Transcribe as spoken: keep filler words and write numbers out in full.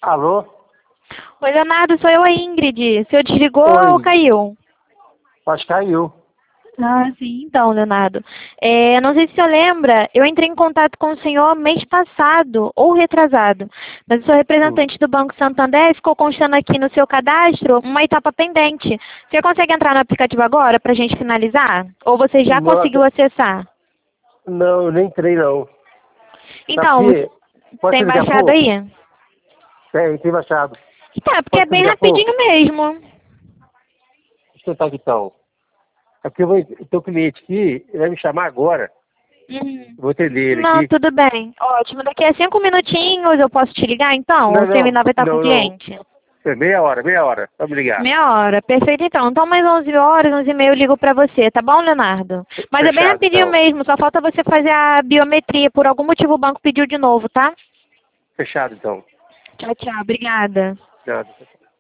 Alô? Oi, Leonardo, sou eu, a Ingrid. O senhor desligou Oi. ou caiu? Acho que caiu. Ah, sim. Então, Leonardo, é, não sei se o senhor lembra, eu entrei em contato com o senhor mês passado, ou retrasado, mas eu sou Hum. representante do Banco Santander e ficou constando aqui no seu cadastro uma etapa pendente. Você consegue entrar no aplicativo agora para a gente finalizar? Ou você já Nossa, conseguiu acessar? não, eu nem entrei não. Sabe por Então, quê? Pode tem ser daqui a baixado pouco? aí? Tem, tem baixado. Tá, porque é Pode ser bem daqui a rapidinho pouco? mesmo. Deixa eu tentar aqui então. É porque eu vou, tem um cliente aqui, ele vai me chamar agora. Uhum. Eu vou atender ele Não, aqui. tudo bem. Ótimo. Daqui a cinco minutinhos eu posso te ligar, então? Ou Não, você não, ainda vai estar com o não, não. cliente? É meia hora, meia hora. Vamos ligar. Meia hora. Perfeito, então. Então, mais onze horas, onze e meia eu ligo pra você, tá bom, Leonardo? Mas é bem Fechado rapidinho então. mesmo. Só falta você fazer a biometria. Por algum motivo o banco pediu de novo, tá? Fechado então. Tchau, tchau. Obrigada. Fechado.